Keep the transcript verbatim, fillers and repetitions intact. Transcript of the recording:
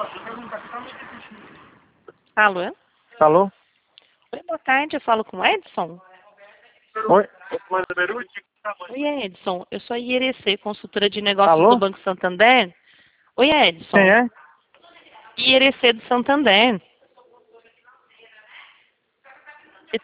Alô? Alô? Oi, boa tarde, eu falo com o Edson? Oi? Oi, Edson, eu sou a I R C, consultora de negócios Alô? do Banco Santander. Oi, Edson. Quem é? I R C do Santander.